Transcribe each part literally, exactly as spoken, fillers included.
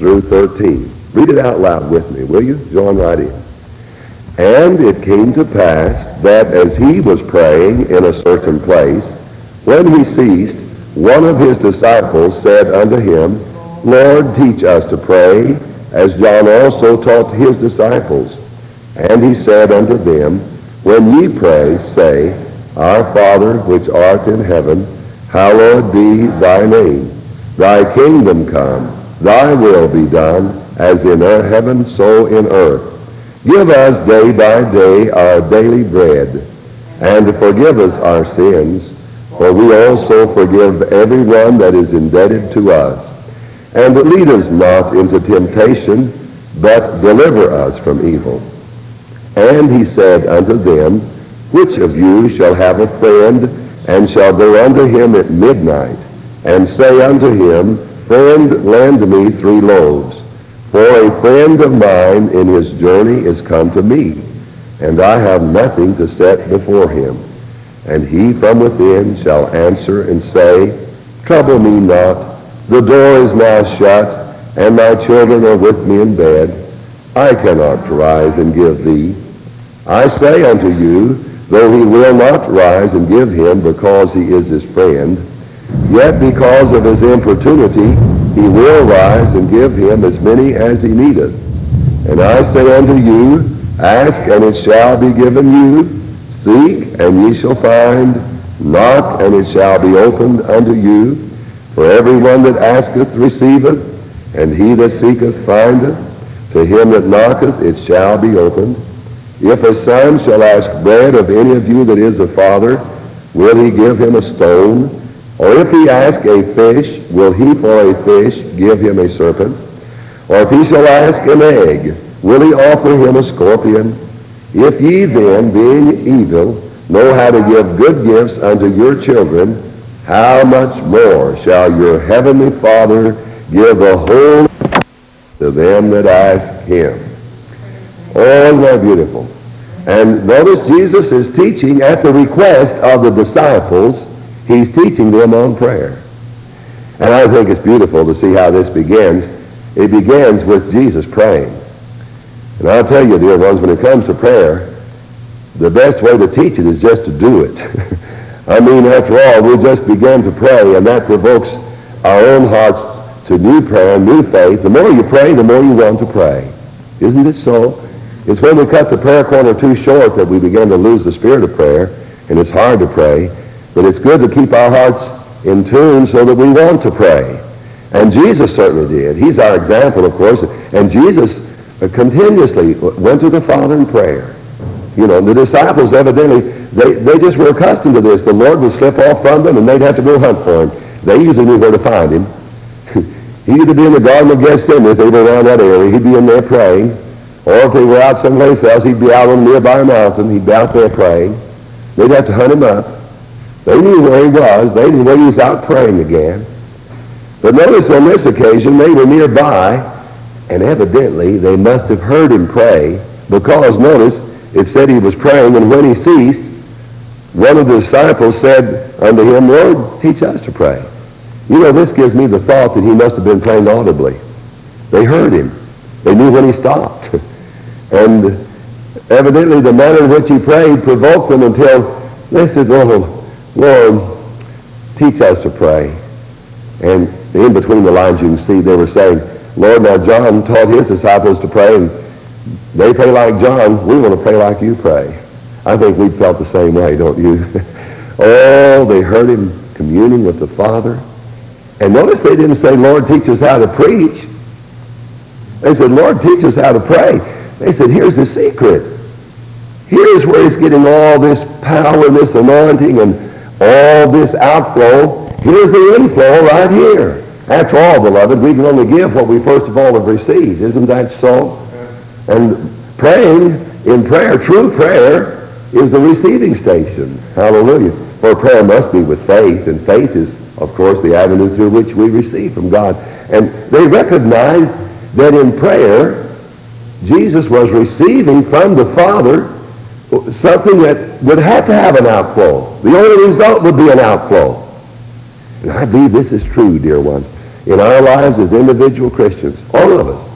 through thirteen. Read it out loud with me, will you? Join right in. And it came to pass that as he was praying in a certain place, when he ceased, one of his disciples said unto him, Lord, teach us to pray, as John also taught his disciples. And he said unto them, When ye pray, say, Our Father which art in heaven, hallowed be thy name. Thy kingdom come, thy will be done, as in heaven, so in earth. Give us day by day our daily bread, and forgive us our sins, for we also forgive everyone that is indebted to us. And lead us not into temptation, but deliver us from evil. And he said unto them, Which of you shall have a friend, and shall go unto him at midnight, and say unto him, Friend, lend me three loaves, for a friend of mine in his journey is come to me, and I have nothing to set before him. And he from within shall answer and say, Trouble me not, the door is now shut, and my children are with me in bed. I cannot rise and give thee. I say unto you, though he will not rise and give him because he is his friend, yet because of his importunity he will rise and give him as many as he needeth. And I say unto you, Ask, and it shall be given you. Seek, and ye shall find. Knock, and it shall be opened unto you. For everyone that asketh receiveth, and he that seeketh findeth. To him that knocketh it shall be opened. If a son shall ask bread of any of you that is a father, will he give him a stone? Or if he ask a fish, will he for a fish give him a serpent? Or if he shall ask an egg, will he offer him a scorpion? If ye then, being evil, know how to give good gifts unto your children, how much more shall your heavenly Father give the whole to them that ask him? Oh, isn't that beautiful? And notice Jesus is teaching at the request of the disciples. He's teaching them on prayer. And I think it's beautiful to see how this begins. It begins with Jesus praying. And I'll tell you, dear ones, when it comes to prayer, the best way to teach it is just to do it. I mean, after all, we just began to pray, and that provokes our own hearts to new prayer, new faith. The more you pray, the more you want to pray. Isn't it so? It's when we cut the prayer corner too short that we begin to lose the spirit of prayer, and it's hard to pray. But it's good to keep our hearts in tune so that we want to pray. And Jesus certainly did. He's our example, of course. And Jesus continuously went to the Father in prayer. You know, the disciples evidently, they, they just were accustomed to this. The Lord would slip off from them, and they'd have to go hunt for him. They usually knew where to find him. He'd either be in the Garden of Gethsemane if they were around that area. He'd be in there praying. Or if they were out someplace else, he'd be out on a nearby mountain. He'd be out there praying. They'd have to hunt him up. They knew where he was. They knew where he was out praying again. But notice on this occasion, they were nearby, and evidently they must have heard him pray, because notice, it said he was praying, and when he ceased, one of the disciples said unto him, Lord, teach us to pray. You know, this gives me the thought that he must have been praying audibly. They heard him. They knew when he stopped. And evidently the manner in which he prayed provoked them until they said, oh, Lord, teach us to pray. And in between the lines you can see they were saying, Lord, now John taught his disciples to pray, and they pray like John. We want to pray like you pray. I think we felt the same way, don't you? Oh, they heard him communing with the Father. And notice they didn't say, Lord, teach us how to preach. They said, Lord, teach us how to pray. They said, here's the secret. Here's where he's getting all this power, this anointing, and all this outflow. Here's the inflow right here. After all, beloved, we can only give what we first of all have received. Isn't that so? And praying in prayer, true prayer, is the receiving station. Hallelujah. For prayer must be with faith, and faith is, of course, the avenue through which we receive from God. And they recognized that in prayer, Jesus was receiving from the Father something that would have to have an outflow. The only result would be an outflow. And I believe this is true, dear ones. in our lives as individual Christians, all of us.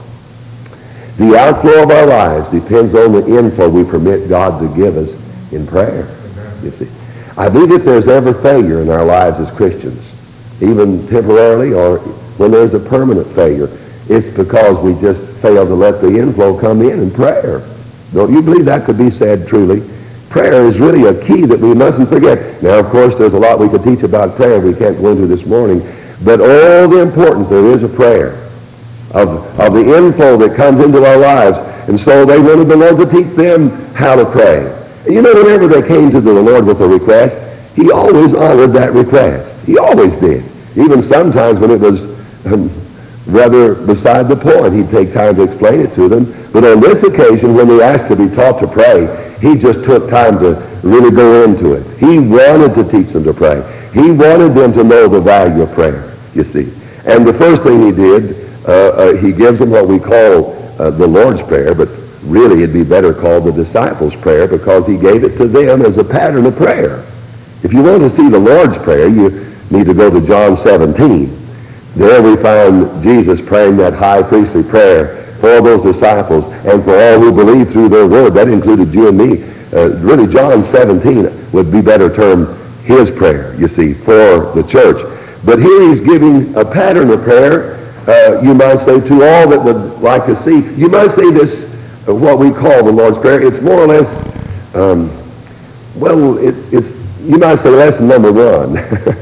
The outflow of our lives depends on the inflow we permit God to give us in prayer. You see, I believe if there's ever failure in our lives as Christians, even temporarily or when there's a permanent failure, it's because we just fail to let the inflow come in in prayer. Don't you believe that could be said truly? Prayer is really a key that we mustn't forget. Now, of course, there's a lot we could teach about prayer we can't go into this morning, but all the importance there is of prayer, of, of the inflow that comes into our lives. And so they wanted the Lord to teach them how to pray. You know, whenever they came to the Lord with a request, he always honored that request. He always did. Even sometimes when it was um, rather beside the point, he'd take time to explain it to them. But on this occasion, when they asked to be taught to pray, he just took time to really go into it. He wanted to teach them to pray. He wanted them to know the value of prayer, you see. And the first thing he did, uh, uh, he gives them what we call uh, the Lord's Prayer, but really it'd be better called the disciples' prayer because he gave it to them as a pattern of prayer. If you want to see the Lord's Prayer, you need to go to John seventeen. There we find Jesus praying that high priestly prayer for those disciples and for all who believe through their word. That included you and me. Uh, really, John seventeen would be better termed his prayer, you see, for the church. But here he's giving a pattern of prayer, uh, you might say, to all that would like to see. You might say this, uh, what we call the Lord's Prayer, it's more or less, um, well, it, it's, you might say lesson number one.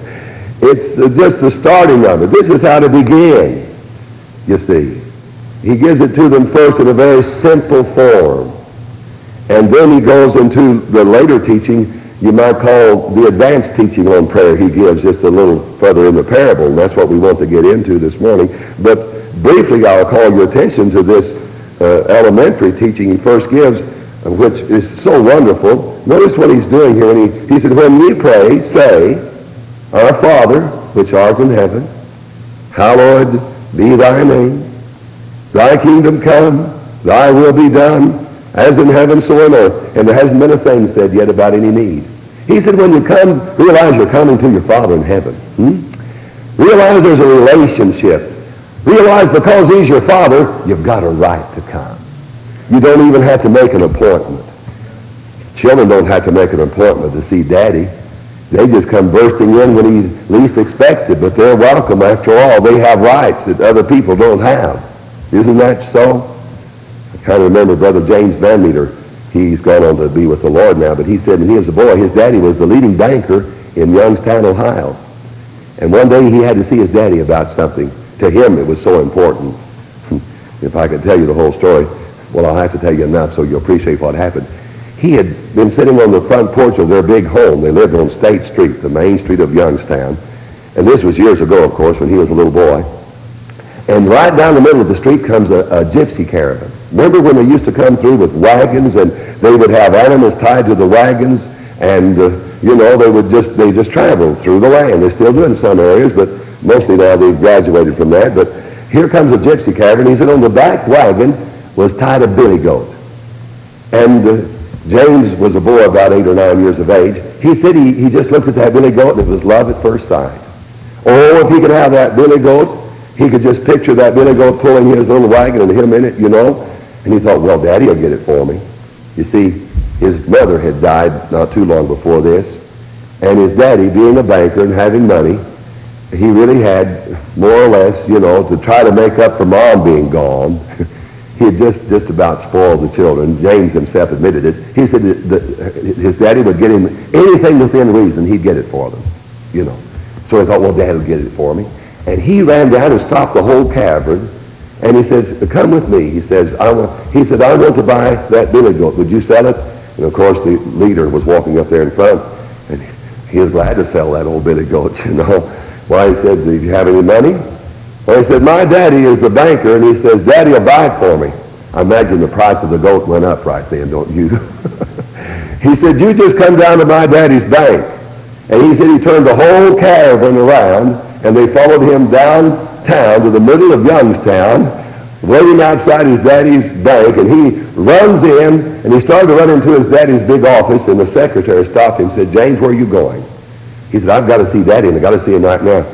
It's uh, just the starting of it. This is how to begin, you see. He gives it to them first in a very simple form. And then he goes into the later teaching, you might call the advanced teaching on prayer he gives just a little further in the parable. And that's what we want to get into this morning. But briefly, I'll call your attention to this uh, elementary teaching he first gives, uh, which is so wonderful. Notice what he's doing here. And he, he said, when ye pray, say, Our Father, which art in heaven, hallowed be thy name. Thy kingdom come, thy will be done, as in heaven, so on earth. And there hasn't been a thing said yet about any need. He said, when you come, realize you're coming to your Father in heaven. Hmm? Realize there's a relationship. Realize because he's your Father, you've got a right to come. You don't even have to make an appointment. Children don't have to make an appointment to see Daddy. They just come bursting in when he least expects it, but they're welcome. After all, they have rights that other people don't have. Isn't that so? I kind of remember Brother James Van Meter. He's gone on to be with the Lord now, but he said when he was a boy, his daddy was the leading banker in Youngstown, Ohio. And one day he had to see his daddy about something. To him, it was so important. If I could tell you the whole story, well, I'll have to tell you enough so you'll appreciate what happened. He had been sitting on the front porch of their big home. They lived on State Street, the main street of Youngstown. And this was years ago, of course, when he was a little boy. And right down the middle of the street comes a, a gypsy caravan. Remember when they used to come through with wagons and they would have animals tied to the wagons and, uh, you know, they would just, they just traveled through the land. They still do in some areas, but mostly now they've graduated from that. But here comes a gypsy caravan. He said on the back wagon was tied a billy goat. And uh, James was a boy about eight or nine years of age. He said he, he just looked at that billy goat and it was love at first sight. Oh, if he could have that billy goat, he could just picture that billy goat pulling his little wagon and him in it, you know. And he thought, well, Daddy will get it for me. You see, his mother had died not too long before this. And his daddy, being a banker and having money, he really had more or less, you know, to try to make up for Mom being gone. He had just, just about spoiled the children. James himself admitted it. He said that, that his daddy would get him anything within reason, he'd get it for them, you know. So he thought, well, Dad will get it for me. And he ran down and stopped the whole caravan. And he says, come with me. He says, I want, he said, I want to buy that billy goat. Would you sell it? And of course, the leader was walking up there in front. And he was glad to sell that old billy goat, you know. Why, he said, do you have any money? Well, he said, my daddy is the banker. And he says, Daddy will buy it for me. I imagine the price of the goat went up right then, don't you? He said, you just come down to my daddy's bank. And he said he turned the whole caravan around, and they followed him downtown to the middle of Youngstown, waiting outside his daddy's bank, and he runs in, and he started to run into his daddy's big office, and the secretary stopped him and said, James, where are you going? He said, I've got to see Daddy, and I've got to see him right now. She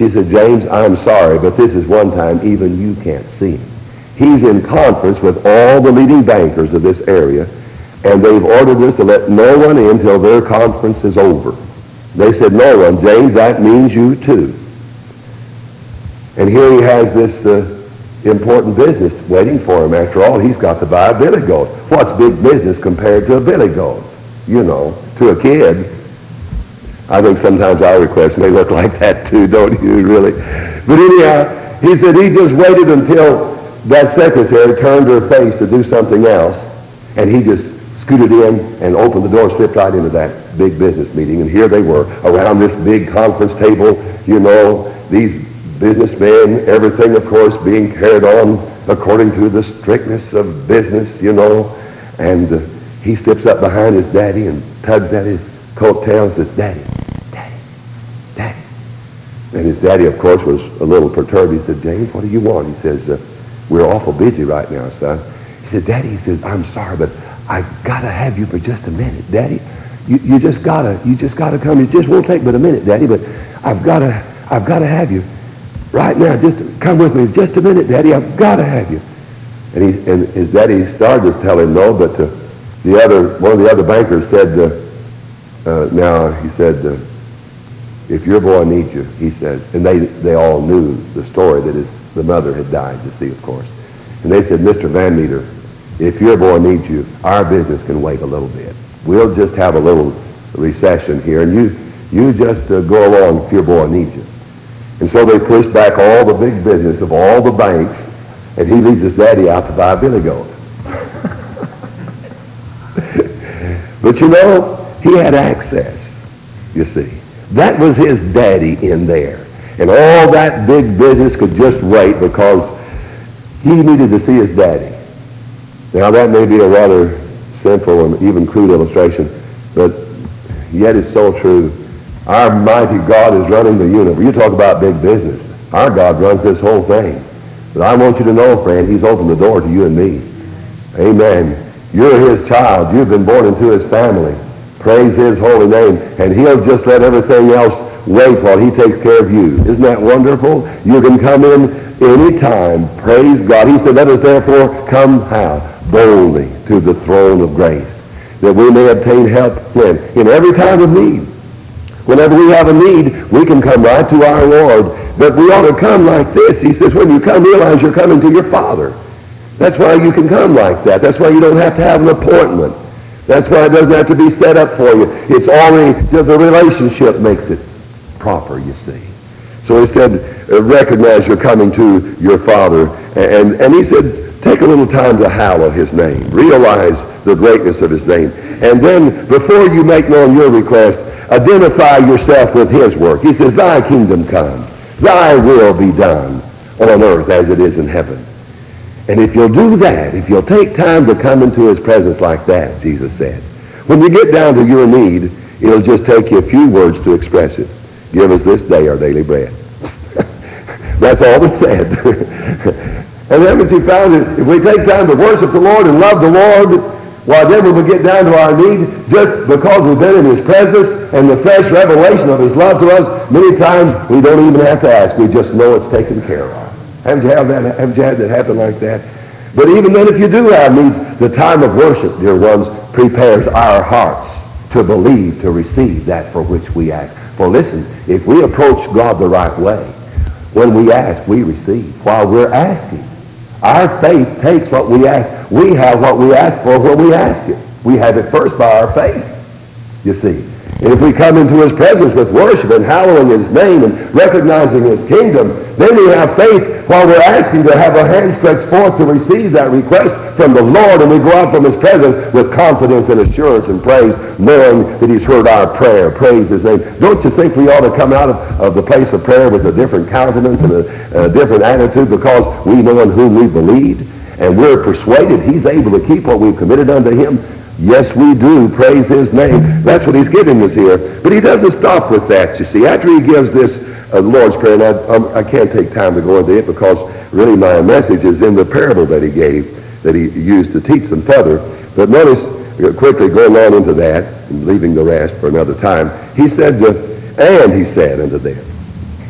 she said, James, I'm sorry, but this is one time even you can't see him. He's in conference with all the leading bankers of this area, and they've ordered us to let no one in till their conference is over. They said, no one. James, that means you too. And here he has this uh, important business waiting for him. After all, he's got to buy a billy goat. What's big business compared to a billy goat? You know, to a kid. I think sometimes our requests may look like that too, don't you, really? But anyhow, he said he just waited until that secretary turned her face to do something else, and he just scooted in and opened the door, slipped right into that big business meeting. And here they were around this big conference table, you know, these businessmen, everything, of course, being carried on according to the strictness of business, you know. And uh, he steps up behind his daddy and tugs at his coattail and says, Daddy, Daddy, Daddy. And his daddy, of course, was a little perturbed. He said, James, what do you want? He says, uh, we're awful busy right now, son. He said, Daddy, he says, I'm sorry, but I've got to have you for just a minute, Daddy. You, you just gotta, you just gotta come. It just won't take but a minute, Daddy, but I've got to, I've got to have you right now. Just come with me, just a minute, Daddy. I've got to have you. And he, and his daddy started to tell him no, but uh, the other, one of the other bankers said, uh, uh, now he said, uh, if your boy needs you, he says, and they they all knew the story that his the mother had died, you see, of course. And they said, Mister Van Meter, if your boy needs you, our business can wait a little bit. We'll just have a little recession here, and you you just uh, go along if your boy needs you. And so they pushed back all the big business of all the banks, and he leads his daddy out to buy a billy goat. But you know, he had access, you see. That was his daddy in there. And all that big business could just wait because he needed to see his daddy. Now that may be a rather simple and even crude illustration, but yet it's so true. Our mighty God is running the universe. You talk about big business. Our God runs this whole thing. But I want you to know, friend, he's opened the door to you and me. Amen. You're his child. You've been born into his family. Praise his holy name. And he'll just let everything else wait while he takes care of you. Isn't that wonderful? You can come in any time. Praise God. He said, let us therefore come how? Boldly to the throne of grace, that we may obtain help when? In every time of need. Whenever we have a need, we can come right to our Lord. But we ought to come like this. He says, when you come, realize you're coming to your Father. That's why you can come like that. That's why you don't have to have an appointment. That's why it doesn't have to be set up for you. It's already, the relationship makes it proper, you see. So he said, uh, recognize you're coming to your Father. And, and he said, take a little time to hallow his name. Realize the greatness of his name. And then, before you make known your request, identify yourself with his work. He says, thy kingdom come. Thy will be done on earth as it is in heaven. And if you'll do that, if you'll take time to come into his presence like that, Jesus said, when you get down to your need, it'll just take you a few words to express it. Give us this day our daily bread. That's all that's said. And haven't you found that if we take time to worship the Lord and love the Lord, why then when we get down to our need, just because we've been in his presence and the fresh revelation of his love to us, many times we don't even have to ask. We just know it's taken care of. Haven't you had that, haven't you had that happen like that? But even then, if you do have needs, the time of worship, dear ones, prepares our hearts to believe, to receive that for which we ask. For listen, if we approach God the right way, when we ask, we receive. While we're asking, our faith takes what we ask. We have what we ask for when we ask it. We have it first by our faith, you see. And if we come into his presence with worship and hallowing his name and recognizing his kingdom, then we have faith while we're asking to have our hands stretched forth to receive that request from the Lord, and we go out from his presence with confidence and assurance and praise, knowing that he's heard our prayer. Praise his name. Don't you think we ought to come out of, of the place of prayer with a different countenance and a, a different attitude because we know in whom we believed, and we're persuaded he's able to keep what we've committed unto him? Yes, we do. Praise his name. That's what he's giving us here. But he doesn't stop with that, you see. After he gives this uh, Lord's Prayer, and I, um, I can't take time to go into it because really my message is in the parable that he gave, that he used to teach them further. But notice, uh, quickly going on into that, and leaving the rest for another time, he said, uh, and he said unto them,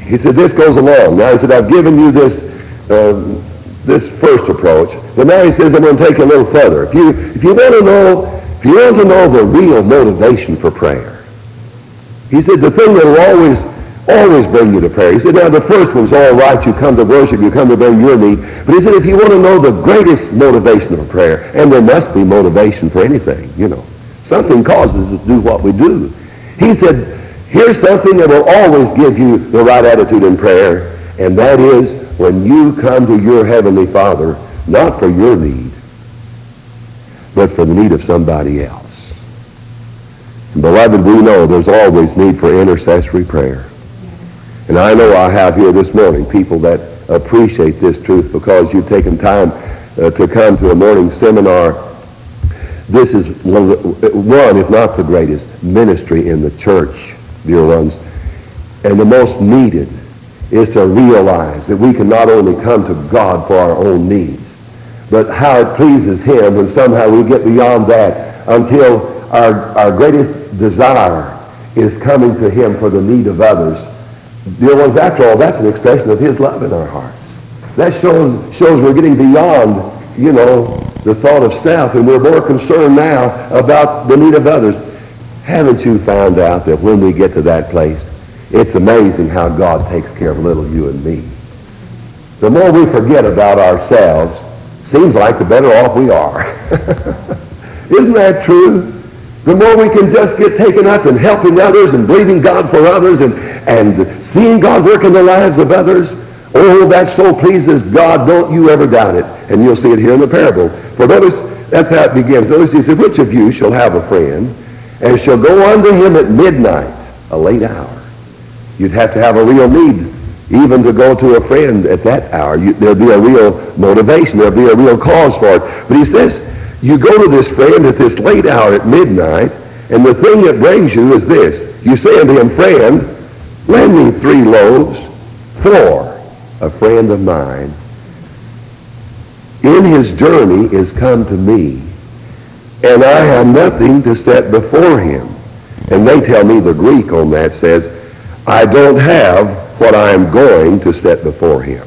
He said, this goes along. Now he said, I've given you this uh, this first approach, but now he says, I'm going to take it a little further. If you if you want to know if you want to know the real motivation for prayer, he said, the thing that will always always bring you to prayer. He said, now the first one's all right. You come to worship, you come to bring your need. But he said, if you want to know the greatest motivation of prayer, and there must be motivation for anything, you know, something causes us to do what we do. He said, here's something that will always give you the right attitude in prayer, and that is when you come to your Heavenly Father, not for your need, but for the need of somebody else. And beloved, we know there's always need for intercessory prayer. And I know I have here this morning people that appreciate this truth because you've taken time uh, to come to a morning seminar. This is one, the, one, if not the greatest, ministry in the church, dear ones. And the most needed is to realize that we can not only come to God for our own needs, but how it pleases Him when somehow we get beyond that until our, our greatest desire is coming to Him for the need of others. Dear ones, after all, that's an expression of His love in our hearts. That shows, shows we're getting beyond, you know, the thought of self, and we're more concerned now about the need of others. Haven't you found out that when we get to that place, it's amazing how God takes care of little you and me? The more we forget about ourselves, seems like the better off we are. Isn't that true? The more we can just get taken up in helping others and believing God for others and, and seeing God work in the lives of others, oh, that so pleases God, don't you ever doubt it. And you'll see it here in the parable. For notice, that's how it begins. Notice he said, which of you shall have a friend and shall go unto him at midnight, a late hour? You'd have to have a real need even to go to a friend at that hour. You, there'd be a real motivation. There'd be a real cause for it. But he says, you go to this friend at this late hour at midnight, and the thing that brings you is this. You say unto him, friend, lend me three loaves, for a friend of mine in his journey is come to me, and I have nothing to set before him. And they tell me the Greek on that says, I don't have what I am going to set before him.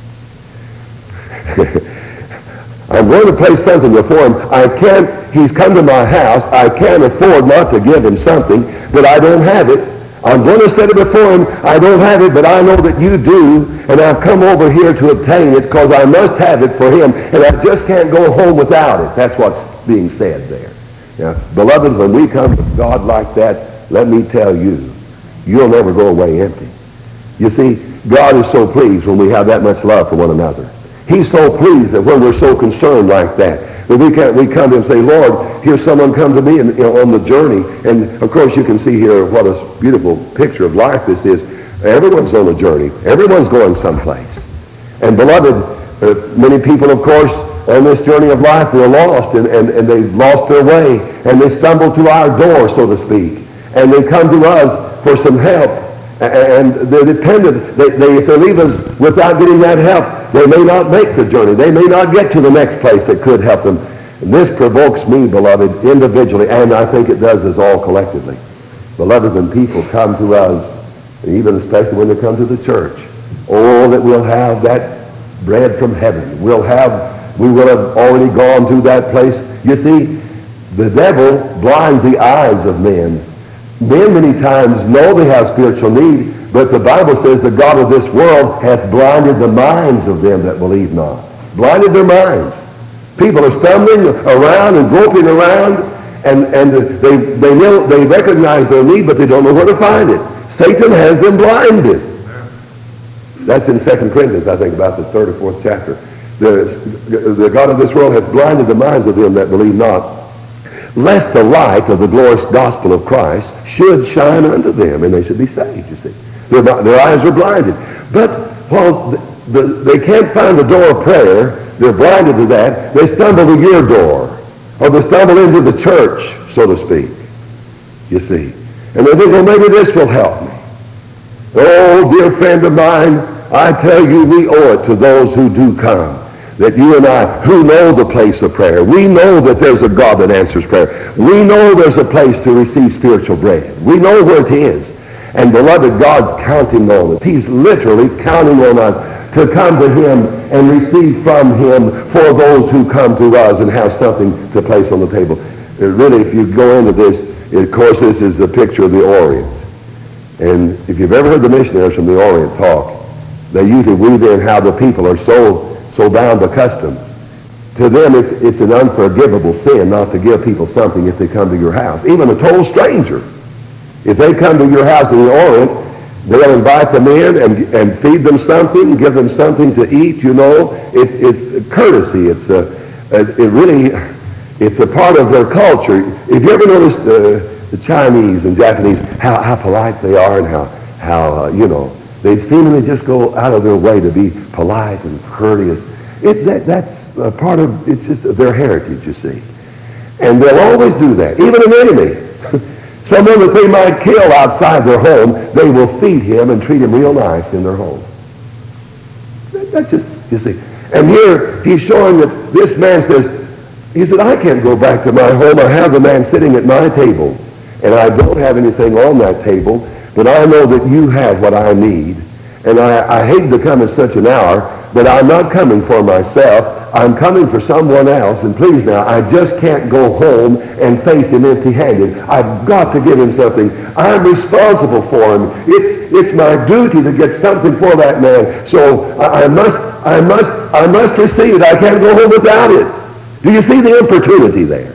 I'm going to place something before him. I can't, he's come to my house. I can't afford not to give him something, but I don't have it. I'm going to set it before him. I don't have it, but I know that you do, and I've come over here to obtain it because I must have it for him, and I just can't go home without it. That's what's being said there. Now, beloved, when we come to God like that, let me tell you, you'll never go away empty. You see, God is so pleased when we have that much love for one another. He's so pleased that when we're so concerned like that, that we can't, we come to him and say, Lord, here's someone come to me and, you know, on the journey. And of course you can see here what a beautiful picture of life this is. Everyone's on a journey. Everyone's going someplace. And beloved, uh, many people, of course, on this journey of life, they're lost and, and, and they've lost their way. And they stumble to our door, so to speak. And they come to us for some help. And they're dependent. They, they, if they leave us without getting that help, they may not make the journey. They may not get to the next place that could help them. And this provokes me, beloved, individually, and I think it does us all collectively. Beloved, when people come to us, and even especially when they come to the church, oh, that we'll have that bread from heaven. We'll have, we will have already gone to that place. You see, the devil blinds the eyes of men. Men many times know they have spiritual need, but the Bible says the God of this world hath blinded the minds of them that believe not. Blinded their minds. People are stumbling around and groping around, and, and they, they, know, they recognize their need, but they don't know where to find it. Satan has them blinded. That's in Second Corinthians, I think, about the third or fourth chapter. The, the God of this world hath blinded the minds of them that believe not, lest the light of the glorious gospel of Christ should shine unto them, and they should be saved, you see. Their, their eyes are blinded. But while the, the, they can't find the door of prayer, they're blinded to that, they stumble to your door, or they stumble into the church, so to speak, you see. And they think, well, maybe this will help me. Oh, dear friend of mine, I tell you, we owe it to those who do come, that you and I, who know the place of prayer, we know that there's a God that answers prayer. We know there's a place to receive spiritual bread. We know where it is. And beloved, God's counting on us. He's literally counting on us to come to him and receive from him for those who come to us and have something to place on the table. It really, if you go into this, of course, this is a picture of the Orient. And if you've ever heard the missionaries from the Orient talk, they usually weave in how the people are so, so bound to custom. To them, it's, it's an unforgivable sin not to give people something if they come to your house. Even a total stranger. If they come to your house in the Orient, they'll invite them in and, and feed them something, give them something to eat, you know. It's, it's courtesy. It's a, it really, it's a part of their culture. If you ever noticed uh, the Chinese and Japanese, how, how polite they are and how, how uh, you know, they seemingly just go out of their way to be polite and courteous. It, that, that's a part of, it's just their heritage, you see. And they'll always do that. Even an enemy. Someone that they might kill outside their home, they will feed him and treat him real nice in their home. That's just, you see. And here he's showing that this man says, he said, I can't go back to my home. I have the man sitting at my table, and I don't have anything on that table, but I know that you have what I need. And I, I hate to come at such an hour, but I'm not coming for myself. I'm coming for someone else, and please now, I just can't go home and face him empty-handed. I've got to give him something. I'm responsible for him. It's it's my duty to get something for that man. So I, I must I must I must receive it. I can't go home without it. Do you see the importunity there?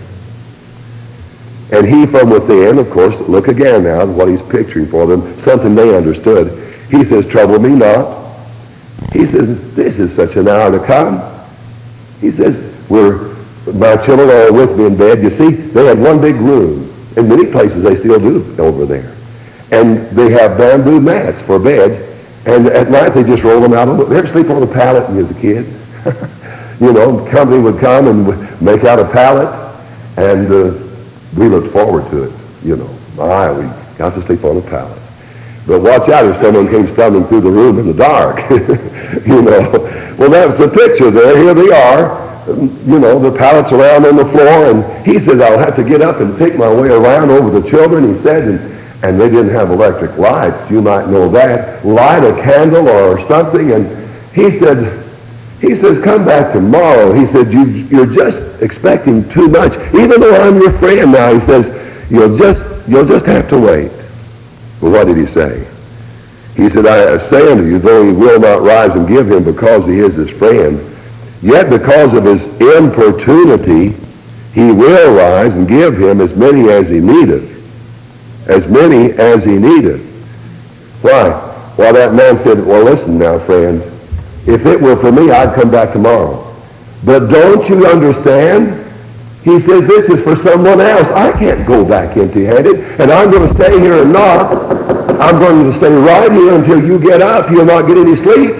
And he from within, of course, look again now at what he's picturing for them, something they understood. He says, trouble me not. He says, this is such an hour to come. He says, we're, my children are with me in bed. You see, they had one big room. In many places they still do over there. And they have bamboo mats for beds. And at night they just roll them out. On the, they ever sleep on a pallet when you was a kid? You know, company would come and make out a pallet. And uh, we looked forward to it. You know, my, we got to sleep on a pallet. But watch out if someone came stumbling through the room in the dark. You know. Well, that's the picture there. Here they are. You know, the pallets around on the floor. And he says, I'll have to get up and pick my way around over the children, he said. And, and they didn't have electric lights. You might know that. Light a candle or something. And he said, he says, come back tomorrow. He said, you, you're just expecting too much. Even though I'm your friend now, he says, you'll just, you'll just have to wait. Well, what did he say? He said, I say unto you, though he will not rise and give him because he is his friend, yet because of his importunity, he will rise and give him as many as he needeth. As many as he needeth. Why? Well, that man said, well, listen now, friend, if it were for me, I'd come back tomorrow. But don't you understand? He says, this is for someone else. I can't go back empty-handed, and I'm going to stay here and knock. I'm going to stay right here until you get up. You'll not get any sleep.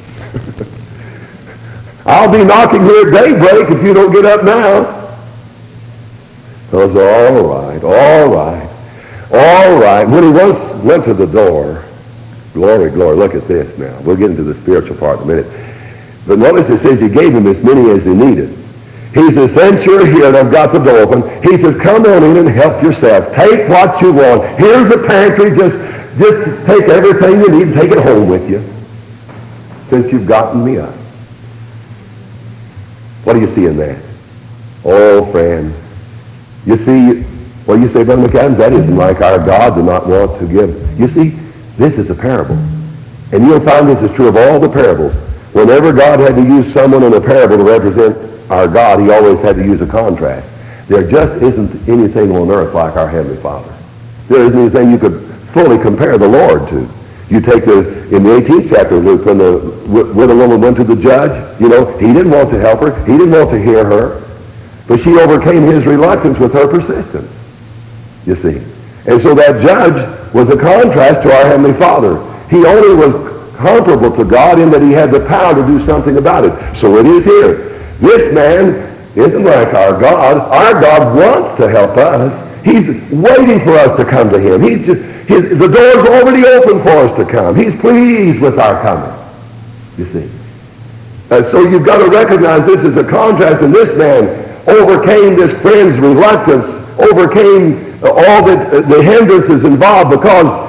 I'll be knocking here at daybreak if you don't get up now. Those are all right, all right, all right. When he once went to the door, glory, glory, look at this now. We'll get into the spiritual part in a minute. But notice it says he gave him as many as he needed. He says, since you're here and I've got the door open, he says, come on in and help yourself. Take what you want. Here's the pantry. Just, just take everything you need and take it home with you since you've gotten me up. What do you see in that? Oh, friend. You see, well, you say, Brother McAdams, that isn't like our God to not want to give. You see, this is a parable. And you'll find this is true of all the parables. Whenever God had to use someone in a parable to represent our God, he always had to use a contrast. There just isn't anything on earth like our Heavenly Father. There isn't anything you could fully compare the Lord to. You take the, in the eighteenth chapter of Luke, when the widow woman went to the judge, you know, he didn't want to help her. He didn't want to hear her. But she overcame his reluctance with her persistence, you see. And so that judge was a contrast to our Heavenly Father. He only was comparable to God in that he had the power to do something about it. So it is here. This man isn't like our God. Our God wants to help us. He's waiting for us to come to him. He's just, his, the door's already open for us to come. He's pleased with our coming, you see. Uh, so you've got to recognize this is a contrast, and this man overcame this friend's reluctance, overcame uh, all the, uh, the hindrances involved because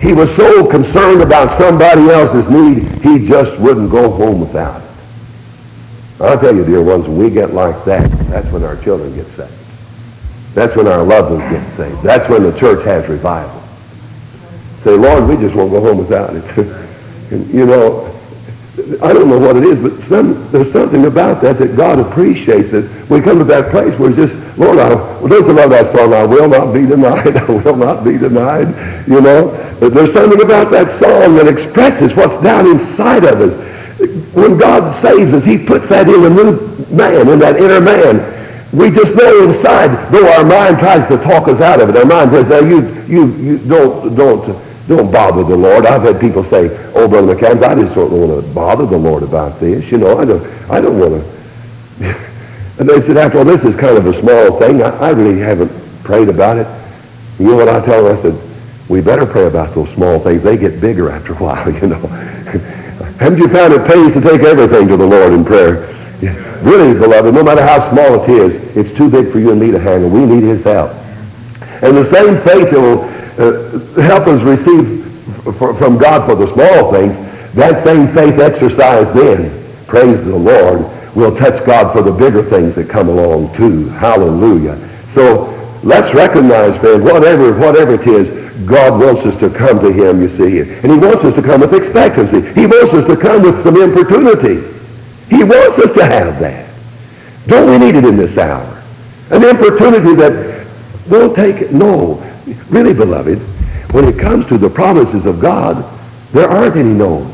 He was so concerned about somebody else's need, he just wouldn't go home without it. I'll tell you, dear ones, when we get like that, that's when our children get saved. That's when our loved ones get saved. That's when the church has revival. Say, Lord, we just won't go home without it. And, you know, I don't know what it is, but some, there's something about that that God appreciates it. We come to that place where it's just, Lord, I, well, don't you love that song, I will not be denied, I will not be denied, you know? But there's something about that song that expresses what's down inside of us. When God saves us, he puts that in the new man, in that inner man. We just know inside, though our mind tries to talk us out of it, our mind says, now you, you, you don't, don't, don't bother the Lord. I've had people say, oh, Brother McAdams, I just don't want to bother the Lord about this. You know, I don't, I don't want to. And they said, after all, this is kind of a small thing. I, I really haven't prayed about it. You know what I tell them? I said, we better pray about those small things. They get bigger after a while, you know. Haven't you found it pays to take everything to the Lord in prayer? Really, beloved, no matter how small it is, it's too big for you and me to handle. We need his help. And the same faith that will uh, help us receive f- from God for the small things, that same faith exercised then, praise the Lord, will touch God for the bigger things that come along too. Hallelujah. So let's recognize, friend, whatever, whatever it is, God wants us to come to him, you see. And he wants us to come with expectancy. He wants us to come with some importunity. He wants us to have that. Don't we need it in this hour? An importunity that won't take it. No. Really, beloved, when it comes to the promises of God, there aren't any no's.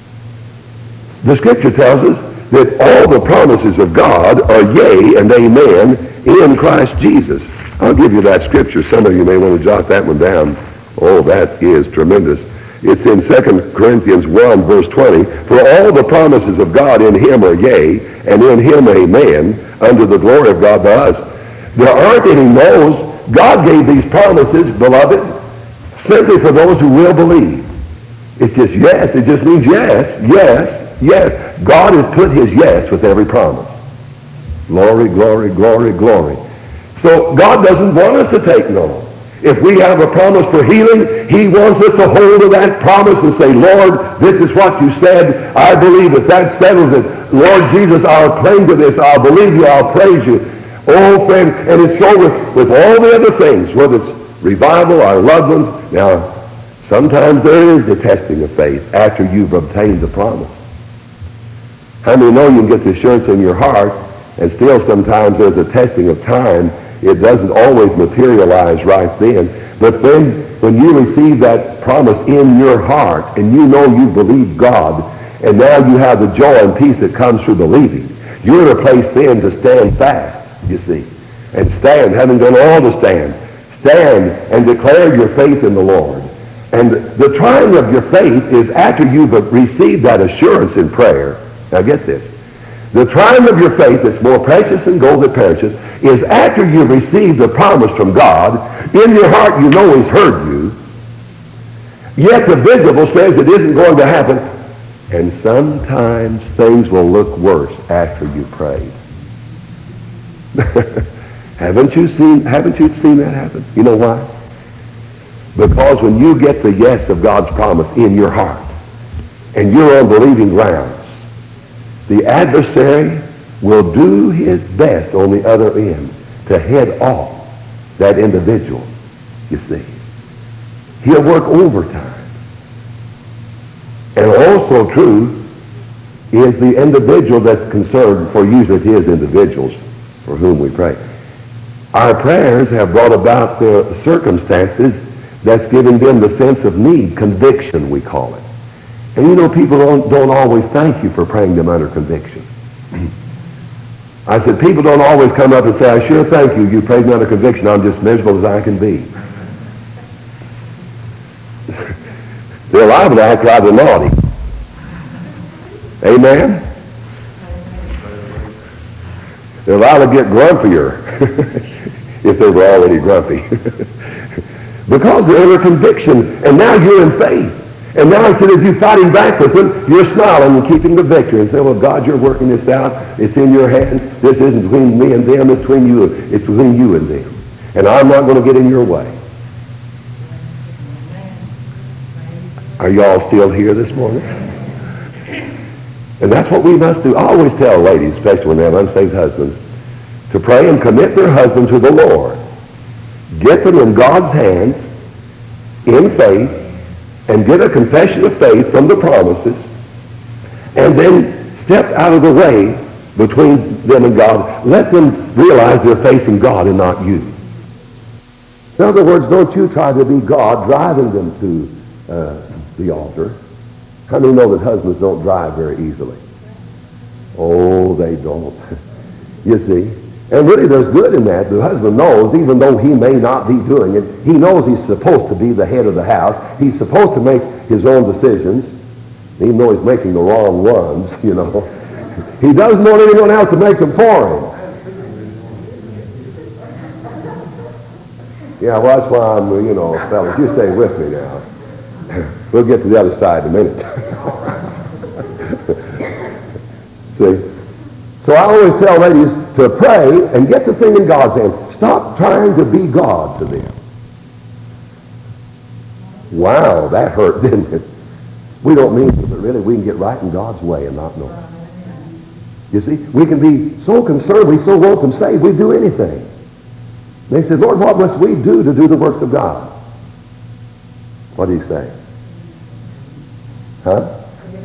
The scripture tells us that all the promises of God are yea and amen in Christ Jesus. I'll give you that scripture. Some of you may want to jot that one down. Oh, that is tremendous. It's in Second Corinthians one, verse twenty. For all the promises of God in him are yea, and in him amen, unto the glory of God by us. There aren't any no's. God gave these promises, beloved, simply for those who will believe. It's just yes. It just means yes, yes, yes. God has put his yes with every promise. Glory, glory, glory, glory. So God doesn't want us to take no. If we have a promise for healing, he wants us to hold to that promise and say, Lord, this is what you said. I believe that that settles it. Lord Jesus, I'll cling to this. I'll believe you. I'll praise you. Oh, friend, and it's so with, with all the other things, whether it's revival, our loved ones. Now, sometimes there is the testing of faith after you've obtained the promise. How many know you can get the assurance in your heart, and still sometimes there's a testing of time. It doesn't always materialize right then. But then when you receive that promise in your heart and you know you believe God, and now you have the joy and peace that comes through believing, you're in a place then to stand fast, you see. And stand, having done all to stand. Stand and declare your faith in the Lord. And the trying of your faith is after you've received that assurance in prayer. Now get this. The trying of your faith that's more precious than gold that perishes is after you've received the promise from God. In your heart you know he's heard you. Yet the visible says it isn't going to happen. And sometimes things will look worse after you prayed. haven't you seen, haven't you seen that happen? You know why? Because when you get the yes of God's promise in your heart and you're on believing grounds, the adversary will do his best on the other end to head off that individual, you see. He'll work overtime. And also true is the individual that's concerned, for usually it is individuals for whom we pray. Our prayers have brought about the circumstances that's giving them the sense of need, conviction we call it. And you know, people don't, don't always thank you for praying them under conviction. I said, people don't always come up and say, I sure thank you, you prayed me under conviction, I'm just miserable as I can be. They're liable to act rather naughty. Amen? They're liable to get grumpier if they were already grumpy. Because they're under conviction, and now you're in faith. And now instead of you fighting back with them, you're smiling and keeping the victory and saying, well, God, you're working this out. It's in your hands. This isn't between me and them. It's between you. It's between you and them. And I'm not going to get in your way. Are y'all still here this morning? And that's what we must do. I always tell ladies, especially when they have unsaved husbands, to pray and commit their husband to the Lord. Get them in God's hands in faith and get a confession of faith from the promises, and then step out of the way between them and God. Let them realize they're facing God and not you. In other words, don't you try to be God driving them to uh, the altar. How many know that husbands don't drive very easily? Oh, they don't. You see? And really there's good in that. The husband knows, even though he may not be doing it, he knows he's supposed to be the head of the house. He's supposed to make his own decisions, even though he's making the wrong ones, you know. He doesn't want anyone else to make them for him. Yeah, well, that's why I'm, you know, fellas, you stay with me now. We'll get to the other side in a minute. See? So I always tell ladies to pray and get the thing in God's hands. Stop trying to be God to them. Wow, that hurt, didn't it? We don't mean it, but really we can get right in God's way and not know it. You see, we can be so concerned, we so want them saved, we do anything. They said, Lord, what must we do to do the works of God? What do you say? Huh?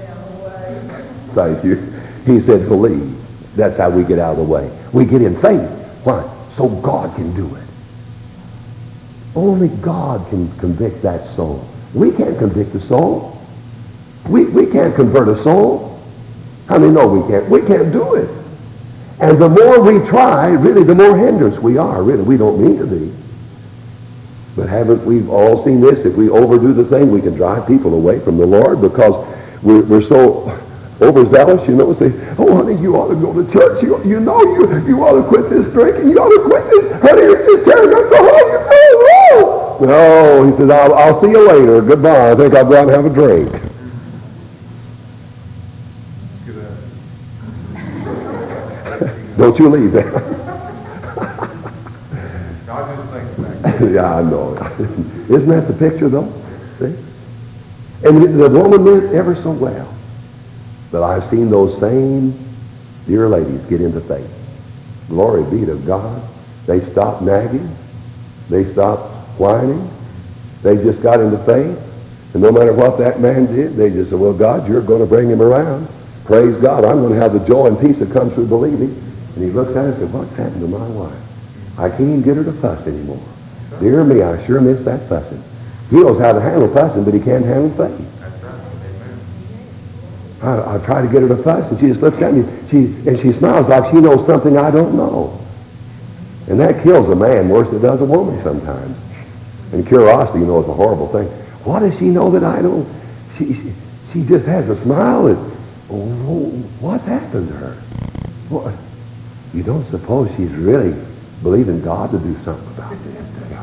Thank you. He said, believe. That's how we get out of the way. We get in faith. Why? So God can do it. Only God can convict that soul. We can't convict a soul. We, we can't convert a soul. How many know we can't? We can't do it. And the more we try, really, the more hindrance we are. Really, we don't mean to be. But haven't we all seen this? If we overdo the thing, we can drive people away from the Lord because we're, we're so overzealous, you know, say, oh, honey, you ought to go to church. You, you know you, you ought to quit this drinking. You ought to quit this. Honey, you're just tearing up the whole, you know, no. He says, I'll, I'll see you later. Goodbye. I think I'll go out and have a drink. Don't you leave there. Yeah, I know. Isn't that the picture, though? See? And the woman knew it ever so well. But I've seen those same dear ladies get into faith. Glory be to God. They stopped nagging. They stopped whining. They just got into faith. And no matter what that man did, they just said, well, God, you're going to bring him around. Praise God. I'm going to have the joy and peace that comes through believing. And he looks at her and says, what's happened to my wife? I can't even get her to fuss anymore. Dear me, I sure miss that fussing. He knows how to handle fussing, but he can't handle faith. I, I try to get her to fuss, and she just looks at me, she, and she smiles like she knows something I don't know. And that kills a man worse than it does a woman sometimes. And curiosity, you know, is a horrible thing. What does she know that I don't? She, she, she just has a smile, and oh, what's happened to her? What? You don't suppose she's really believing God to do something about this?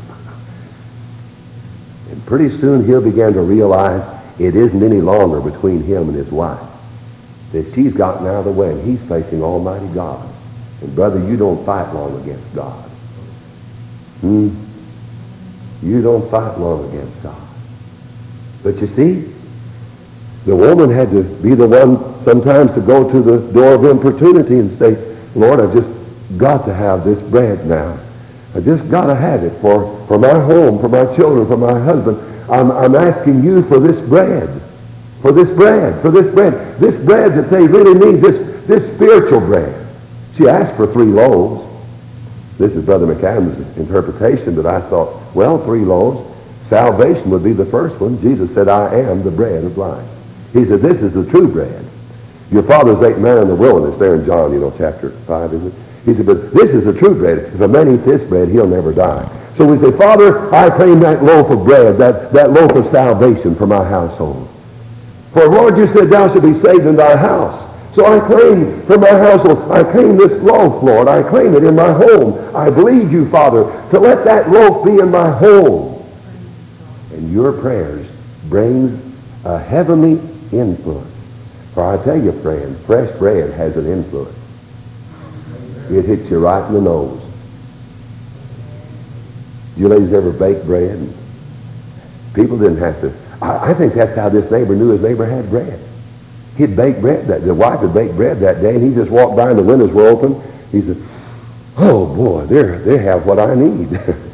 And pretty soon he'll begin to realize it isn't any longer between him and his wife. That she's gotten out of the way and he's facing Almighty God. And brother, you don't fight long against God. Hmm? You don't fight long against God. But you see, the woman had to be the one sometimes to go to the door of importunity and say, Lord, I've just got to have this bread now. I just got to have it for, for my home, for my children, for my husband. I'm, I'm asking you for this bread, for this bread, for this bread, this bread that they really need, this, this spiritual bread. She asked for three loaves. This is Brother McAdams' interpretation, but I thought, well, three loaves. Salvation would be the first one. Jesus said, I am the bread of life. He said, this is the true bread. Your fathers ate manna in the wilderness, there in John, you know, chapter five, isn't it? He said, but this is the true bread. If a man eats this bread, he'll never die. So we say, Father, I claim that loaf of bread, that, that loaf of salvation for my household. For, Lord, you said thou shalt be saved in thy house. So I claim for my household, I claim this loaf, Lord. I claim it in my home. I believe you, Father, to let that loaf be in my home. And your prayers brings a heavenly influence. For I tell you, friend, fresh bread has an influence. It hits you right in the nose. You ladies ever bake bread? People didn't have to. I, I think that's how this neighbor knew his neighbor had bread. He'd baked bread. That, the wife had baked bread that day, and he just walked by and the windows were open. He said, oh, boy, they they have what I need.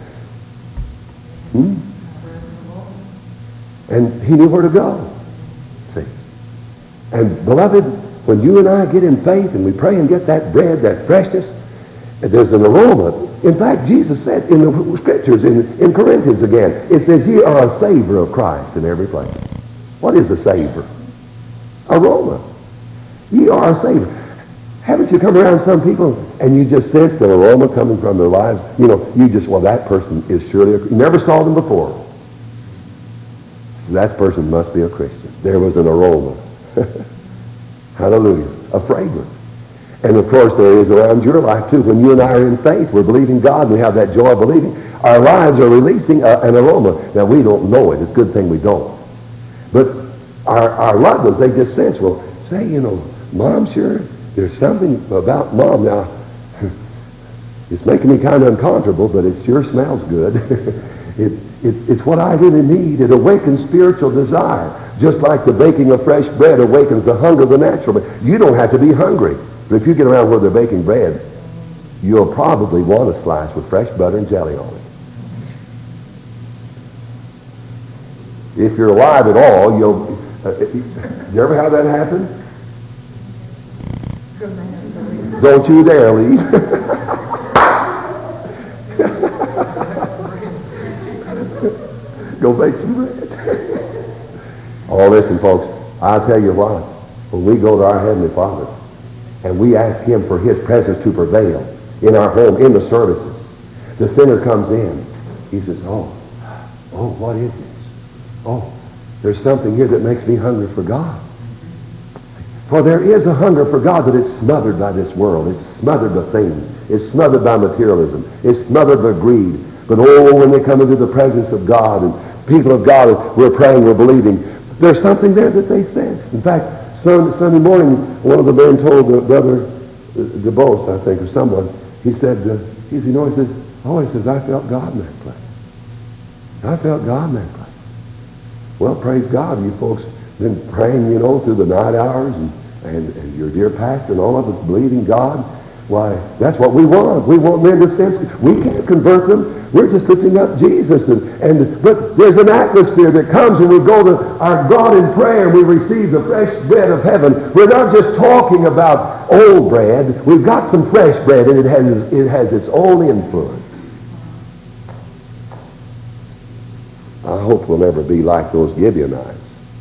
hmm? And he knew where to go. See? And, beloved, when you and I get in faith and we pray and get that bread, that freshness, there's an aroma. In fact, Jesus said in the scriptures, in, in Corinthians again, it says, ye are a savor of Christ in every place. What is a savor? Aroma. Ye are a savor. Haven't you come around some people and you just sense the aroma coming from their lives? You know, you just, well, that person is surely a Christian. You never saw them before. So that person must be a Christian. There was an aroma. Hallelujah. A fragrance. And of course there is around your life too. When you and I are in faith, we're believing God, and we have that joy of believing. Our lives are releasing a, an aroma. Now we don't know it. It's a good thing we don't. But our, our loved ones, they just sense, well, say, you know, Mom, sure, there's something about Mom now. It's making me kind of uncomfortable, but it sure smells good. it, it, it's what I really need. It awakens spiritual desire. Just like the baking of fresh bread awakens the hunger of the natural. But you don't have to be hungry. But if you get around where they're baking bread, you'll probably want a slice with fresh butter and jelly on it. If you're alive at all, you'll... Uh, you ever have that happen? Don't you dare leave. Go bake some bread. Oh, listen, folks, I'll tell you what. When we go to our Heavenly Father and we ask Him for His presence to prevail in our home, in the services, the sinner comes in. He says, oh, oh, what is this? Oh, there's something here that makes me hungry for God. For there is a hunger for God, but it's smothered by this world. It's smothered by things. It's smothered by materialism. It's smothered by greed. But oh, when they come into the presence of God and people of God, we're praying, we're believing, there's something there that they sense. In fact, Sunday morning, one of the men told uh, Brother DeBose, I think, or someone, he said, uh, he said, you know, he says, oh, he says, I felt God in that place. I felt God in that place. Well, praise God, you folks been praying, you know, through the night hours, and, and, and your dear pastor and all of us believing God. Why, that's what we want. We want men to sense. We can't convert them. We're just lifting up Jesus. And, and But there's an atmosphere that comes when we go to our God in prayer and we receive the fresh bread of heaven. We're not just talking about old bread. We've got some fresh bread, and it has, it has its own influence. I hope we'll never be like those Gibeonites.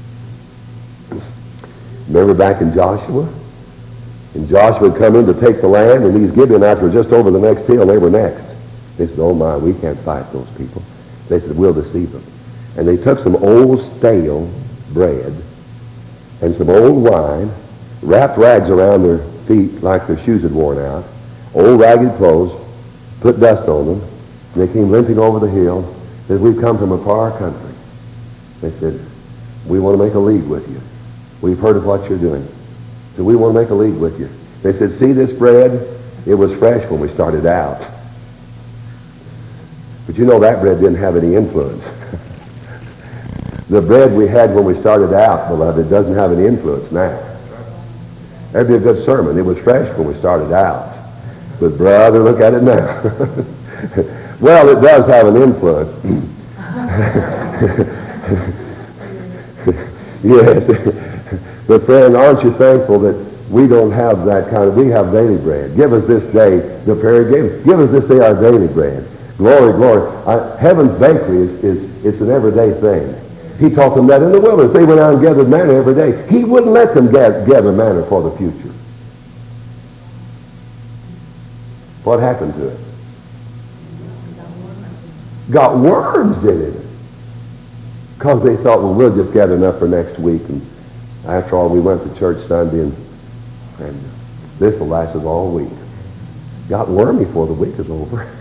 Remember back in Joshua? And Joshua had come in to take the land, and these Gibeonites were just over the next hill. They were next. They said, oh my, we can't fight those people. They said, we'll deceive them. And they took some old stale bread and some old wine, wrapped rags around their feet like their shoes had worn out, old ragged clothes, put dust on them, and they came limping over the hill. Said, we've come from a far country. They said, we want to make a league with you. We've heard of what you're doing. So we want to make a league with you. They said, see this bread? It was fresh when we started out. But you know that bread didn't have any influence. The bread we had when we started out, beloved, doesn't have any influence now. That'd be a good sermon. It was fresh when we started out. But brother, look at it now. Well, it does have an influence. Yes. But friend, aren't you thankful that we don't have that kind of, we have daily bread. Give us this day, the prayer gave, give us this day our daily bread. Glory, glory. Uh, heaven's bakery is, is it's an everyday thing. He taught them that in the wilderness. They went out and gathered manna every day. He wouldn't let them gather, gather manna for the future. What happened to it? Got worms in it. Because they thought, well, we'll just gather enough for next week. And after all, we went to church Sunday, and, and this will last us all week. Got wormy before the week is over.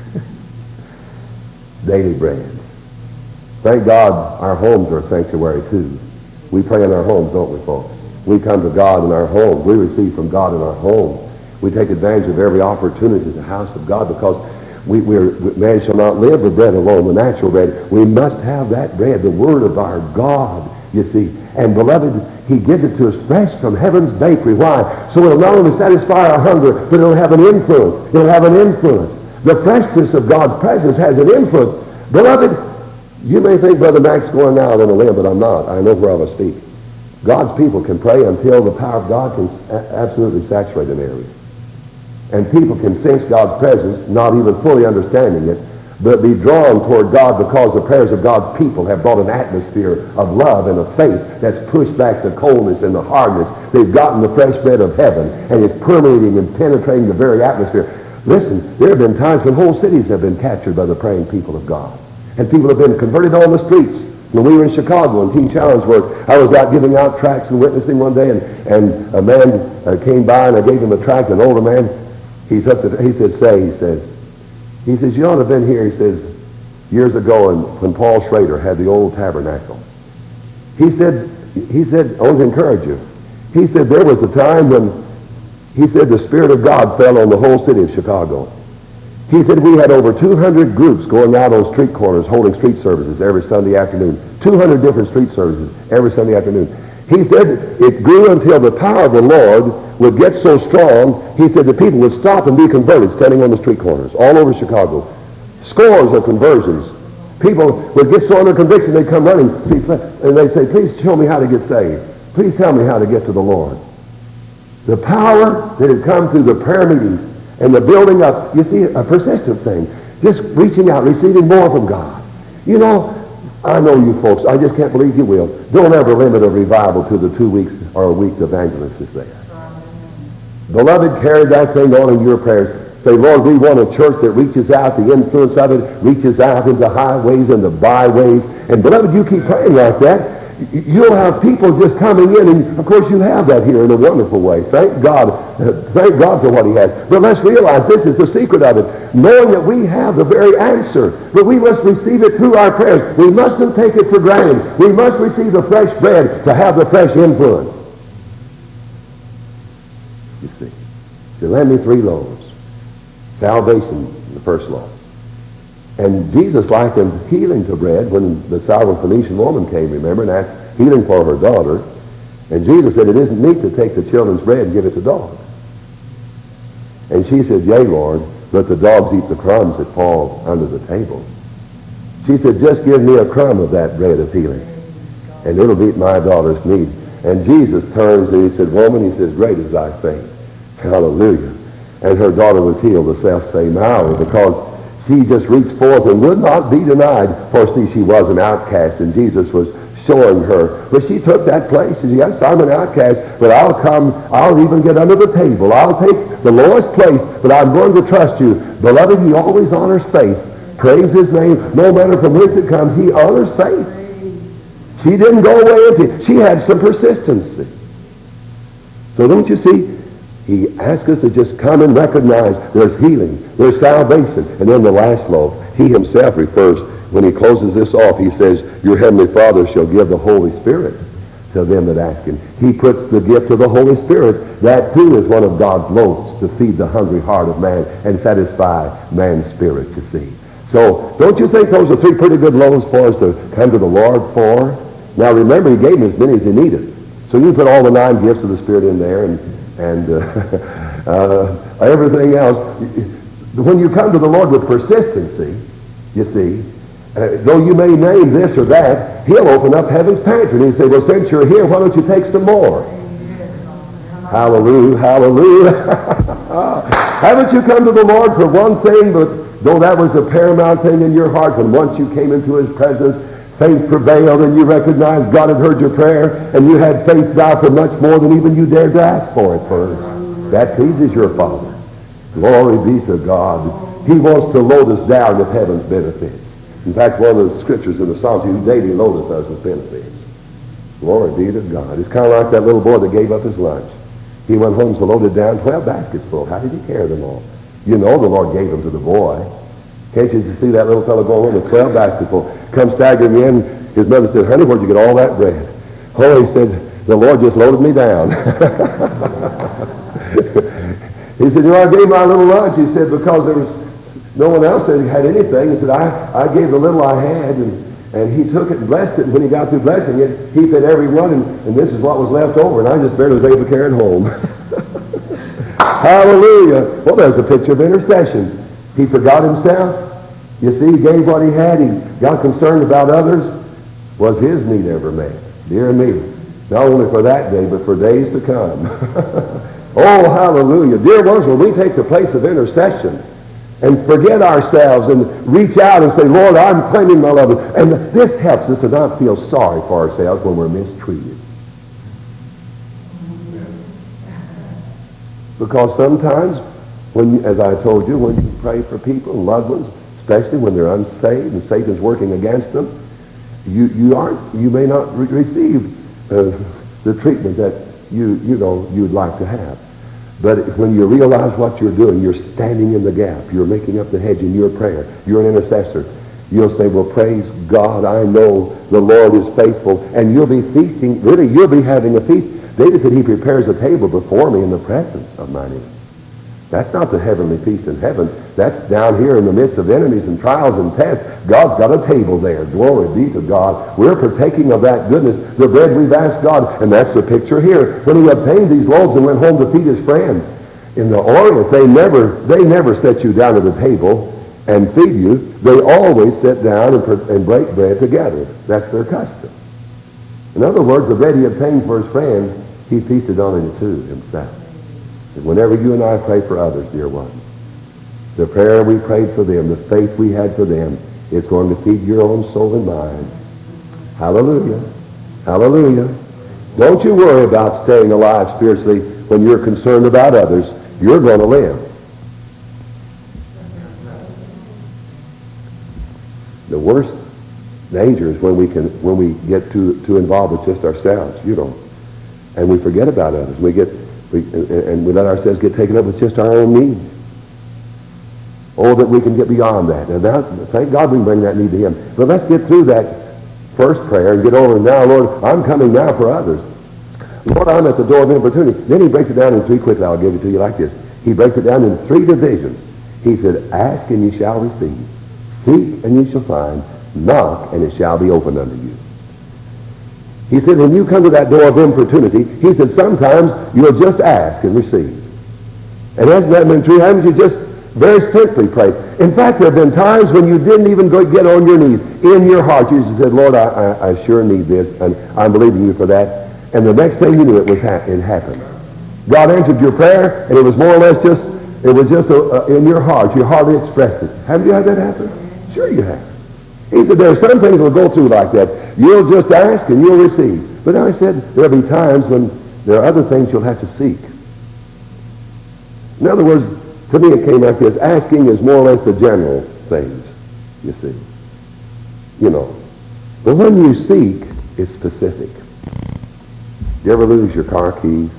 Daily bread. Thank God our homes are a sanctuary too. We pray in our homes, don't we, folks? We come to God in our homes. We receive from God in our home. We take advantage of every opportunity in the house of God because we, we're, man shall not live with bread alone, the natural bread. We must have that bread, the word of our God, you see. And beloved, he gives it to us fresh from heaven's bakery. Why? So it'll not only satisfy our hunger, but it'll have an influence. It'll have an influence. The freshness of God's presence has an influence. Beloved, you may think Brother Max going out on a limb, but I'm not. I know where I will speak. God's people can pray until the power of God can a- absolutely saturate an area. And people can sense God's presence, not even fully understanding it, but be drawn toward God because the prayers of God's people have brought an atmosphere of love and of faith that's pushed back the coldness and the hardness. They've gotten the fresh bread of heaven, and it's permeating and penetrating the very atmosphere. Listen, there have been times when whole cities have been captured by the praying people of God. And people have been converted on the streets. When we were in Chicago in Teen Challenge work, I was out giving out tracts and witnessing one day, and, and a man uh, came by, and I gave him a tract, an older man. He, took the, he said, say, he says, he says, you ought to have been here, he says, years ago and when Paul Schrader had the old tabernacle. He said, he said, I want to encourage you. He said, there was a time when, he said, the Spirit of God fell on the whole city of Chicago. He said we had over two hundred groups going out on street corners holding street services every Sunday afternoon. two hundred different street services every Sunday afternoon. He said it grew until the power of the Lord would get so strong, he said the people would stop and be converted standing on the street corners all over Chicago. Scores of conversions. People would get so under conviction they'd come running see, and they'd say, please show me how to get saved. Please tell me how to get to the Lord. The power that had come through the prayer meetings and the building up, you see, a persistent thing. Just reaching out, receiving more from God. You know, I know you folks, I just can't believe you will. Don't ever limit a revival to the two weeks or a week the evangelist is there. Beloved, carry that thing on in your prayers. Say, Lord, we want a church that reaches out, the influence of it reaches out into highways and the byways. And beloved, you keep praying like that. You'll have people just coming in, and of course you have that here in a wonderful way. Thank God. Thank God for what he has. But let's realize this is the secret of it. Knowing that we have the very answer, but we must receive it through our prayers. We mustn't take it for granted. We must receive the fresh bread to have the fresh influence. You see. So lend me three loaves. Salvation, the first loaf. And Jesus likened healing to bread when the Syrophoenician woman came, remember, and asked healing for her daughter. And Jesus said, it isn't meet to take the children's bread and give it to dogs. And she said, yea, Lord, but the dogs eat the crumbs that fall under the table. She said, just give me a crumb of that bread of healing, and it'll meet my daughter's need. And Jesus turns and he said, woman, he says, great is thy faith. Hallelujah. And her daughter was healed the self-same hour because she just reached forth and would not be denied. For see, she was an outcast, and Jesus was showing her. But she took that place. She said, yes, I'm an outcast, but I'll come, I'll even get under the table. I'll take the lowest place, but I'm going to trust you. Beloved, he always honors faith. Praise his name. No matter from whence it comes, he honors faith. She didn't go away empty. She had some persistency. So don't you see? He asks us to just come and recognize there's healing, there's salvation. And then the last loaf, he himself refers, when he closes this off, he says, your heavenly Father shall give the Holy Spirit to them that ask him. He puts the gift of the Holy Spirit. That too is one of God's loaves to feed the hungry heart of man and satisfy man's spirit, you see. So don't you think those are three pretty good loaves for us to come to the Lord for? Now remember, he gave him as many as he needed. So you put all the nine gifts of the Spirit in there, and and uh, uh, everything else. When you come to the Lord with persistency, you see, uh, though you may name this or that, he'll open up heaven's pantry and he'll say, well, since you're here, why don't you take some more? Hallelujah, hallelujah. Haven't you come to the Lord for one thing, but though that was the paramount thing in your heart, when once you came into his presence, faith prevailed and you recognized God had heard your prayer and you had faith now for much more than even you dared to ask for at first. That pleases your Father. Glory be to God. He wants to load us down with heaven's benefits. In fact, one of the scriptures in the Psalms, he daily loadeth us with benefits. Glory be to God. It's kind of like that little boy that gave up his lunch. He went home so loaded down twelve baskets full. How did he carry them all? You know the Lord gave them to the boy. Can't you just see that little fellow going home with twelve baskets full? Come staggering in. His mother said, honey, where'd you get all that bread? Oh, he said, the Lord just loaded me down. He said, you know, I gave my little lunch. He said, because there was No one else said he had anything. He said, I, I gave the little I had, and, and he took it and blessed it. And when he got through blessing it, he fed everyone, and, and this is what was left over. And I just barely was able to carry it home. Hallelujah. Well, there's a picture of intercession. He forgot himself. You see, he gave what he had. He got concerned about others. Was his need ever met? Dear me. Not only for that day, but for days to come. Oh, hallelujah. Dear ones, when we take the place of intercession and forget ourselves and reach out and say, Lord, I'm claiming my love. And this helps us to not feel sorry for ourselves when we're mistreated. Because sometimes, when, as I told you, when you pray for people and loved ones, especially when they're unsaved and Satan's working against them, you, you aren't, you may not re- receive uh, the treatment that you, you know, you'd like to have. But when you realize what you're doing, you're standing in the gap, you're making up the hedge in your prayer, you're an intercessor, you'll say, well, praise God, I know the Lord is faithful, and you'll be feasting, really, you'll be having a feast. David said, he prepares a table before me in the presence of mine enemies. That's not the heavenly feast in heaven. That's down here in the midst of enemies and trials and tests. God's got a table there. Glory be to God. We're partaking of that goodness, the bread we've asked God. And that's the picture here. When he obtained these loaves and went home to feed his friends, in the Orient, they never, they never set you down at the table and feed you. They always sit down and, and break bread together. That's their custom. In other words, the bread he obtained for his friends, he feasted on it too himself. And whenever you and I pray for others, dear ones, the prayer we prayed for them, the faith we had for them, is going to feed your own soul and mind. Hallelujah. Hallelujah. Don't you worry about staying alive spiritually when you're concerned about others. You're going to live. The worst danger is when we can when we get too too involved with just ourselves, you know, and we forget about others. We get we, and we let ourselves get taken up with just our own needs. Oh, that we can get beyond that. And that, thank God we can bring that need to him. But let's get through that first prayer and get over it now. Lord, I'm coming now for others. Lord, I'm at the door of importunity. Then he breaks it down in three, quickly I'll give it to you like this. He breaks it down in three divisions. He said, ask and you shall receive. Seek and you shall find. Knock and it shall be opened unto you. He said, when you come to that door of importunity, he said, sometimes you'll just ask and receive. And hasn't that been true? Haven't you just very simply prayed? In fact, there have been times when you didn't even go get on your knees. In your heart, you just said, Lord, I, I, I sure need this, and I'm believing you for that. And the next thing you knew, it was ha- it happened. God answered your prayer, and it was more or less just, it was just a, a, in your heart. You hardly expressed it. Haven't you had that happen? Sure you have. He said, there are some things we'll go through like that. You'll just ask and you'll receive. But I said, there'll be times when there are other things you'll have to seek. In other words, to me it came like this. Asking is more or less the general things, you see. You know. But when you seek, it's specific. You ever lose your car keys?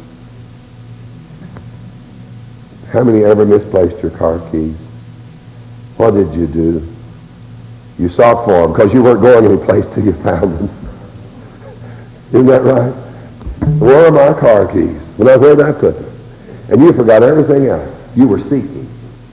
How many ever misplaced your car keys? What did you do? You sought for them because you weren't going any place till you found them. Isn't that right? Where are my car keys? Well, where did I put them? And you forgot everything else. You were seeking.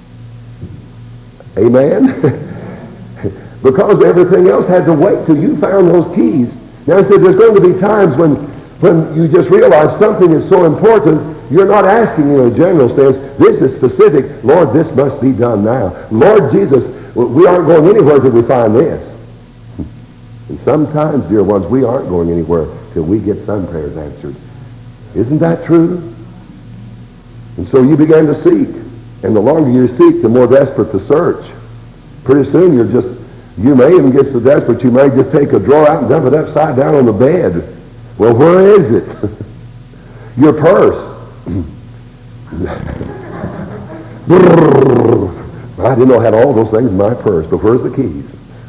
Amen? Because everything else had to wait till you found those keys. Now I said there's going to be times when, when you just realize something is so important, you're not asking in a general sense, this is specific, Lord, this must be done now. Lord Jesus, we aren't going anywhere till we find this. And sometimes, dear ones, we aren't going anywhere till we get some prayers answered. Isn't that true? And so you began to seek. And the longer you seek, the more desperate the search. Pretty soon you're just, you may even get so desperate you may just take a drawer out and dump it upside down on the bed. Well, where is it? Your purse. I didn't know I had all those things in my purse, but where's the keys?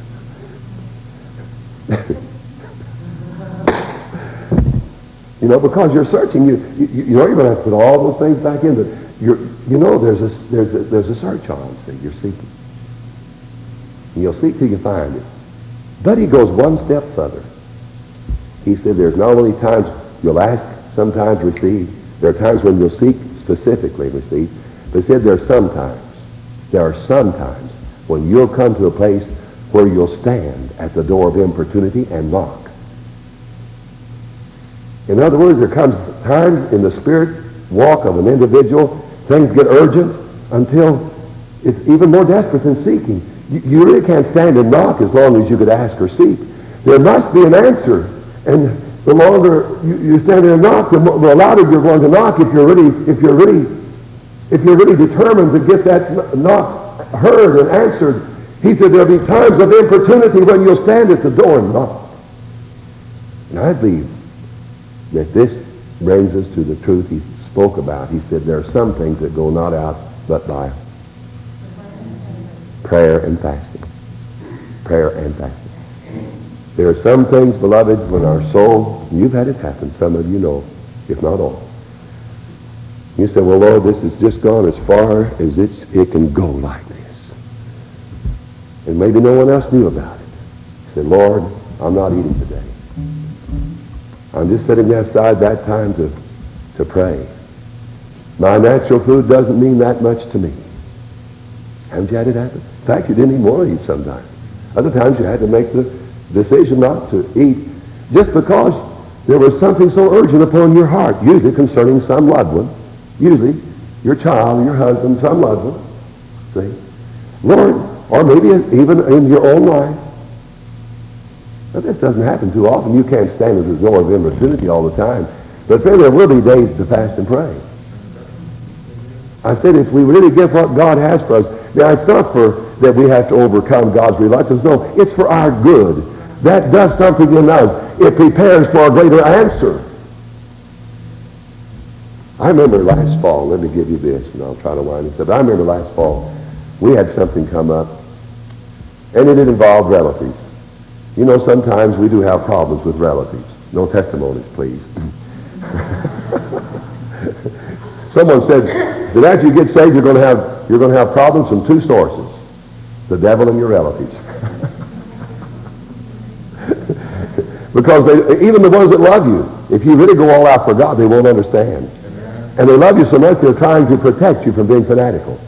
You know, because you're searching, you, you, you know you're going to have to put all those things back in, but you're, you know there's a, there's, a, there's a search on, see, you're seeking. And you'll seek till you find it. But he goes one step further. He said there's not only times you'll ask, sometimes receive. There are times when you'll seek specifically receive. But he said there are sometimes, there are sometimes when you'll come to a place where you'll stand at the door of importunity and knock. In other words, there comes times in the spirit walk of an individual, things get urgent until it's even more desperate than seeking. You, you really can't stand and knock as long as you could ask or seek. There must be an answer. And the longer you, you stand there and knock, the, more, the louder you're going to knock if you're really, if you're really, if you're really determined to get that knock heard and answered. He said there'll be times of importunity when you'll stand at the door and knock. And I believe that this brings us to the truth he spoke about. He said there are some things that go not out but by prayer and fasting. Prayer and fasting. There are some things, beloved, when our soul, and you've had it happen, some of you know, if not all. You say, well, Lord, this has just gone as far as it's, it can go like this. And maybe no one else knew about it. You say, Lord, I'm not eating today. I'm just setting aside that time to, to pray. My natural food doesn't mean that much to me. Haven't you had it happen? In fact, you didn't even want to eat sometimes. Other times you had to make the decision not to eat just because there was something so urgent upon your heart, usually concerning some loved one, usually your child, your husband, some loved one. See? Lord, or maybe even in your own life. But this doesn't happen too often. You can't stand at the door of importunity all the time. But then there will be days to fast and pray. I said if we really get what God has for us, now it's not for that we have to overcome God's reluctance. No, it's for our good. That does something in us. It prepares for a greater answer. I remember last fall, let me give you this, and I'll try to wind this up. I remember last fall, we had something come up, and it involved relatives. You know, sometimes we do have problems with relatives. No testimonies, please. Someone said that after you get saved, you're going to have you're going to have problems from two sources: the devil and your relatives. Because they, even the ones that love you, if you really go all out for God, they won't understand. And they love you so much they're trying to protect you from being fanatical.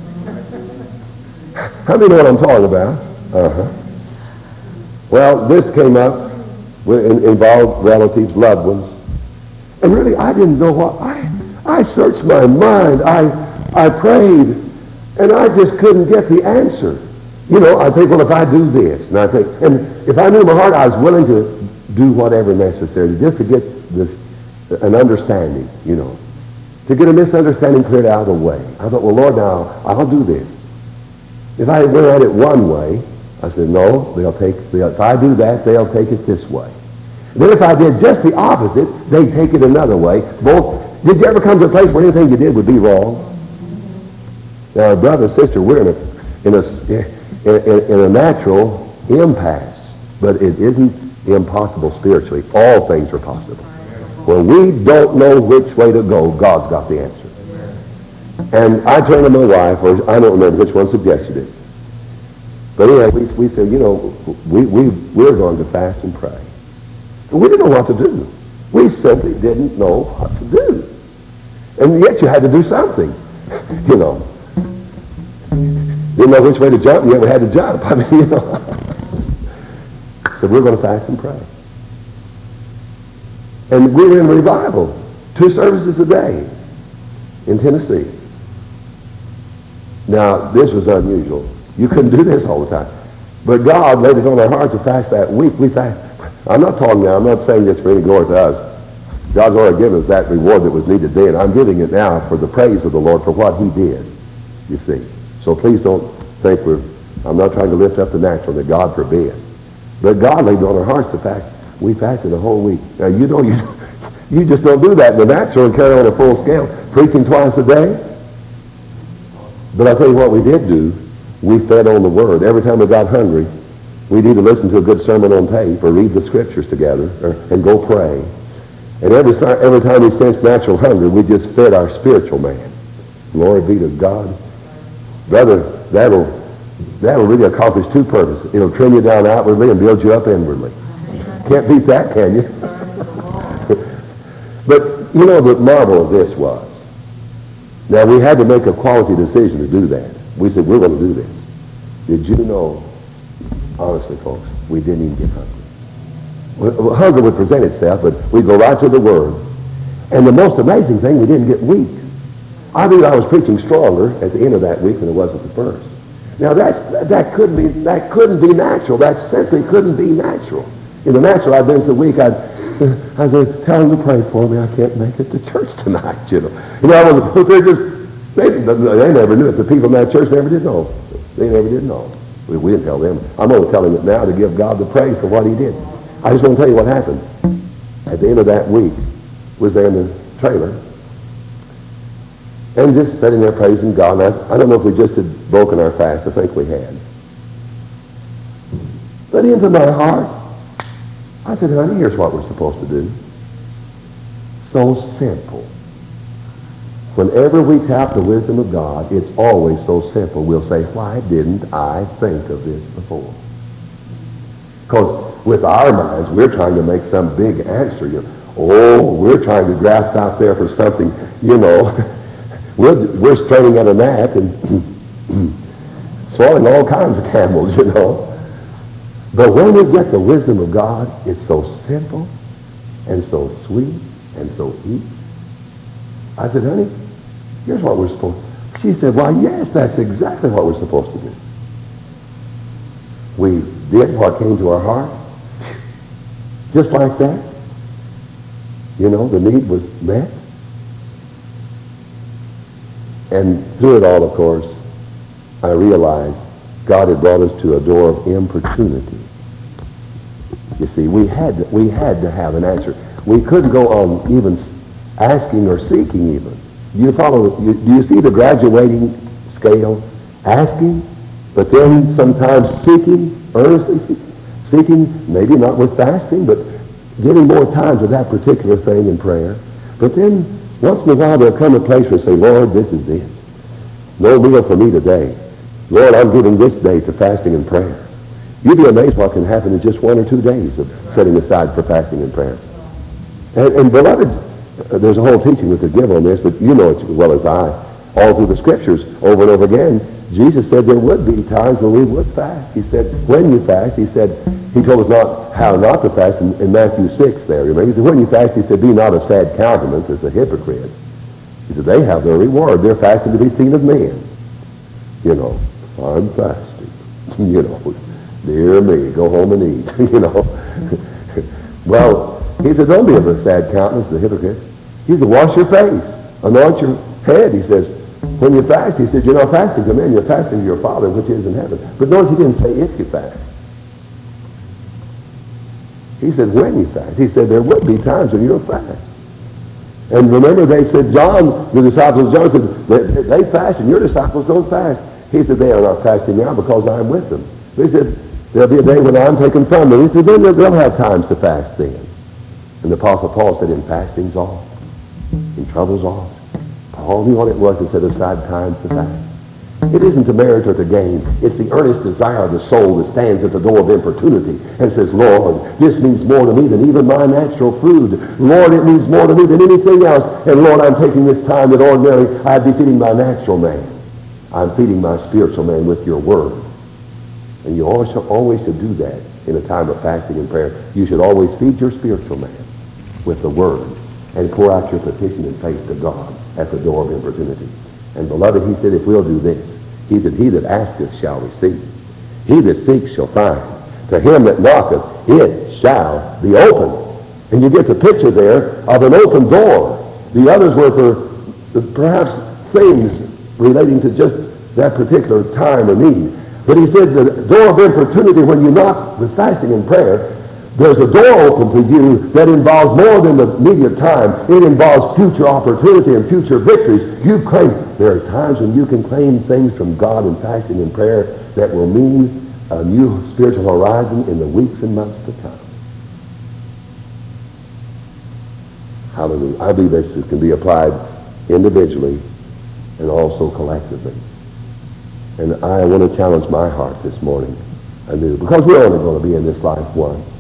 How many know what I'm talking about? Uh-huh. Well, this came up, it involved relatives, loved ones. And really, I didn't know what, I, I searched my mind, I, I prayed, and I just couldn't get the answer. You know, I think, well, if I do this, and I think, and if I knew in my heart I was willing to do whatever necessary just to get this, an understanding, you know, to get a misunderstanding cleared out of the way. I thought, well, Lord, now, I'll do this. If I went at it one way, I said, no, they'll take, they'll, if I do that, they'll take it this way. Then if I did just the opposite, they'd take it another way. Both, did you ever come to a place where anything you did would be wrong? Now, brother and sister, we're in a, in a, in, in a natural impasse, but it isn't impossible spiritually. All things are possible. When we don't know which way to go, God's got the answer. And I turned to my wife, or I don't remember which one suggested it. But anyway, we, we said, you know, we, we, we're going to fast and pray. And we didn't know what to do. We simply didn't know what to do. And yet you had to do something, you know. Didn't know which way to jump, you ever had to jump. I mean, you know. So we're going to fast and pray. And we were in revival, two services a day in Tennessee. Now, this was unusual. You couldn't do this all the time. But God laid it on our heart to fast that week. We fast. I'm not talking now, I'm not saying this for any glory to us. God's already given us that reward that was needed then. I'm giving it now for the praise of the Lord for what he did, you see. So please don't think we're, I'm not trying to lift up the natural, that God forbid. But God laid it on our hearts to fast. We fasted a whole week. Now, you know, you, you just don't do that in the natural and carry on a full scale, preaching twice a day. But I'll tell you what we did do. We fed on the Word. Every time we got hungry, we'd either listen to a good sermon on tape or read the Scriptures together or, and go pray. And every, every time we sensed natural hunger, we just fed our spiritual man. Glory be to God. Brother, that'll, that'll really accomplish two purposes. It'll trim you down outwardly and build you up inwardly. Can't beat that, can you? But you know, the marvel of this was, now we had to make a quality decision to do that. We said, we're going to do this. Did you know, honestly, folks, we didn't even get hungry. Well, hunger would present itself, but we'd go right to the Word. And the most amazing thing, we didn't get weak. I believe I was preaching stronger at the end of that week than it was at the first. Now that's, that couldn't be that couldn't be natural. That simply couldn't be natural. In the natural, I'd been so weak, I'd I'd say, tell them to pray for me. I can't make it to church tonight. You know, you know, I was they just they, they never knew it. The people in that church never did know. They never did know. We, we didn't tell them. I'm only telling it now to give God the praise for what He did. I just want to tell you what happened. At the end of that week, was there in the trailer, and just sitting there praising God. I, I don't know if we just had broken our fast. I think we had. But into my heart, I said, honey, here's what we're supposed to do. So simple. Whenever we tap the wisdom of God, it's always so simple. We'll say, why didn't I think of this before? Because with our minds, we're trying to make some big answer. You know, oh, we're trying to grasp out there for something, you know. we're, we're straining at a gnat and swallowing all kinds of camels, you know. But when we get the wisdom of God, it's so simple and so sweet and so easy. I said, honey, here's what we're supposed to do. She said, why, yes, that's exactly what we're supposed to do. We did what came to our heart, just like that. You know, the need was met. And through it all, of course, I realized God had brought us to a door of importunity. You see, we had to, we had to have an answer. We couldn't go on even asking or seeking even. Do you follow? You, do you see the graduating scale? Asking, but then sometimes seeking, earnestly seeking, maybe not with fasting, but giving more time to that particular thing in prayer. But then once in a while there'll come a place where you say, Lord, this is it. No meal for me today. Lord, I'm giving this day to fasting and prayer. You'd be amazed what can happen in just one or two days of setting aside for fasting and prayer. And, and beloved, uh, there's a whole teaching we could give on this, but you know it as well as I. All through the scriptures, over and over again, Jesus said there would be times when we would fast. He said, when you fast, he said, he told us not how not to fast in, in Matthew six there. Remember? He said, when you fast, he said, be not of sad countenance as the hypocrites. He said, they have their reward. They're fasting to be seen of men. You know, I'm fasting. You know, dear me, go home and eat. You know. Well, he said, don't be of a sad countenance, the hypocrites. He said, wash your face, anoint your head. He says, when you fast, he said, you're not fasting to men, you're fasting to your Father which is in heaven. But notice he didn't say if you fast. He said when you fast. He said there would be times when you'll fast. And remember they said, John, the disciples of John said, they, they fast and your disciples don't fast. He said, they are not fasting now because I'm with them. He said, there'll be a day when I'm taken from them. He said, then they'll have times to fast then. And the Apostle Paul said, in fasting's off, in trouble's off. Paul knew what it was to set aside time to fast. It isn't to merit or to gain. It's the earnest desire of the soul that stands at the door of importunity and says, Lord, this means more to me than even my natural food. Lord, it means more to me than anything else. And Lord, I'm taking this time that ordinarily I'd be feeding my natural man. I'm feeding my spiritual man with your word. And you always, always should do that in a time of fasting and prayer. You should always feed your spiritual man with the word and pour out your petition in faith to God at the door of importunity. And beloved, he said, if we'll do this, he said, he that asketh shall receive. He that seeks shall find. To him that knocketh, it shall be opened. And you get the picture there of an open door. The others were for perhaps things relating to just that particular time of need. But he said the door of importunity, when you knock with fasting and prayer, there's a door open to you that involves more than the immediate time. It involves future opportunity and future victories. You claim, there are times when you can claim things from God in fasting and prayer that will mean a new spiritual horizon in the weeks and months to come. Hallelujah. I believe this can be applied individually and also collectively. And I want to challenge my heart this morning anew, because we're only going to be in this life once.